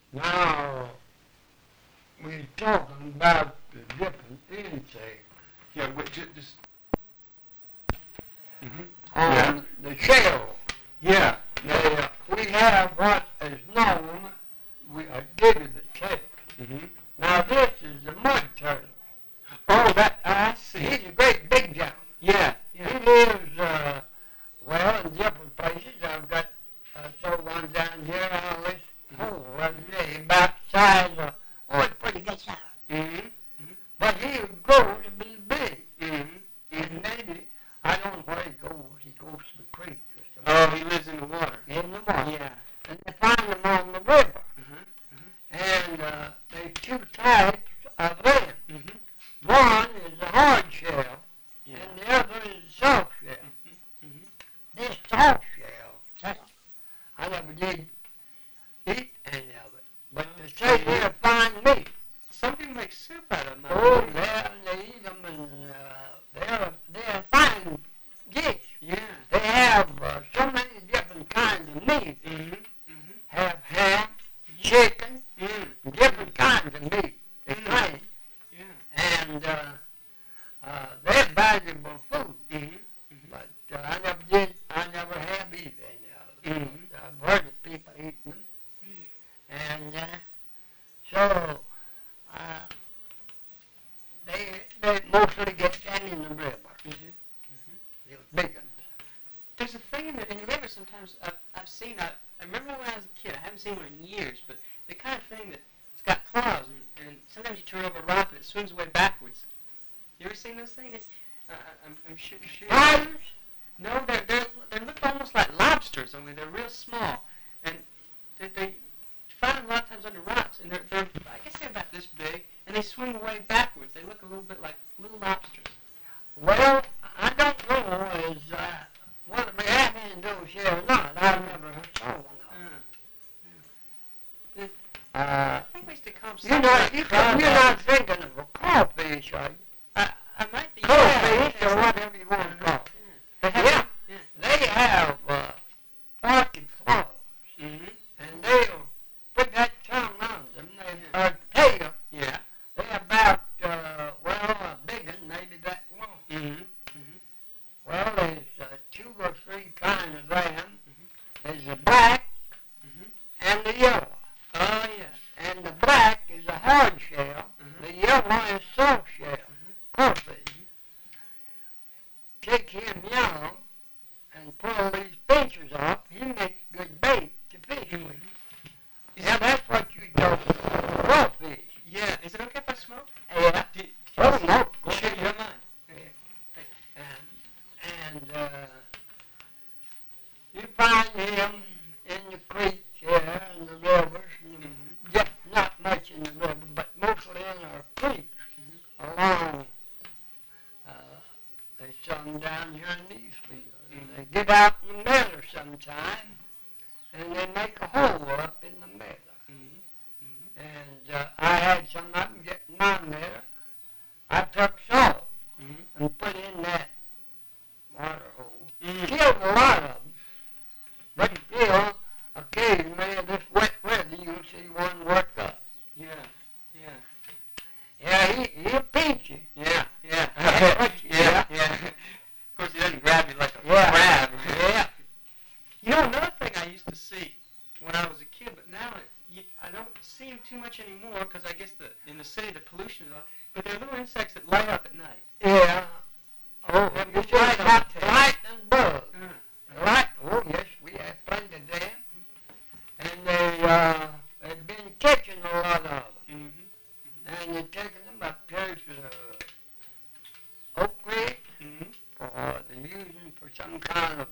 Now, we're talking about the different insects Yeah, just. Mm-hmm. on the shell. Yeah. We have what is known, I give you the tape. Mm-hmm. Now this is the mud turtle. Oh, I see. He's a great big giant. Yeah. He Yeah. lives, in different places. I've got one down here on this hole right here, about the size of, it's pretty good size. Mm-hmm. But he grows to be big. Mm-hmm. And maybe, I don't know where he goes. He goes to the creek or something. Oh, he lives in the water. In the water. Yeah. And they find him on the river. Mm-hmm. And there's two types of them. Mm-hmm. One is a hard shell, Yeah. and the other is a soft shell. Mm-hmm. This soft shell, I never did eat any of it. But they say they're fine meat. Some people make soup out of them. Oh, yeah, and they eat them, and they're fine dish. Yeah. They have so many different kinds of meat. Mm-hmm. Mm-hmm. Have ham, chicken, Mm. different kinds of meat. They Mm. claim. Yeah. And they're valuable food. Mm-hmm. Mm-hmm. But I never have eaten any of them. Mhm. I've heard of people eating them. And so they mostly get them in the river. Mm-hmm. Those big ones. There's a thing in the river sometimes I've seen. I remember when I was a kid. I haven't seen one in years, but the kind of thing that it's got claws, and sometimes you turn over a rock and it swims away backwards. You ever seen those things? I'm sure. Spiders? No, they look almost like lobsters, only they're real small, and they find them a lot of times under rocks, and they're I guess they're about this big, and they swing away backwards. They look a little bit like little lobsters. Well, I don't know whether we have any of those here or not. I've never saw one of them. I think we used to call them You're something not, like you're not thinking of a crawfish, are you? I might be. Crawfish Yeah, or whatever you want to call it. Yeah. Yeah, they have forky claws, Mm-hmm. and they'll put that tongue on them. Or tail. Yeah. They're about, a big one, maybe that long. Mm-hmm. Well, there's 2 or 3 kinds of them. There's the black Mm-hmm. and the yellow. Oh yeah. And the black is a hard shell. Mhm. The yellow is soft shell. Crawfish. Take him young and pull these pinchers off. He makes good bait to fish with. Yeah, that's what you do. Crawfish. Yeah. Is it okay if I smoke? Yeah. Oh, no. Go Sure, ahead. you don't mind. You find him in the creek here, in the rivers, and just not much in the river, but mostly in our creeks along. There's some down here in these fields. And they get out in the meadow sometime, and they make a hole up in the meadow. And I had some of them get in my meadow. I took salt and put in that water hole. Killed a lot of them. But still, occasionally in this wet weather, you'll see one work up. Yeah. Yeah, he'll pinch you. Yeah. Yeah. Of course, he doesn't grab you like a Yeah. crab. Yeah. You know, another thing I used to see when I was a kid, but now I don't see them too much anymore because I guess in the city the pollution is a lot. But there are little insects that light up at night. Yeah. Oh, Have you you see tried about them? lightning bugs. Uh, Right? Oh, yes, we have plenty of them. And they've been catching a lot of them. And they're taking them up here to Oak Creek, or they're using for some kind of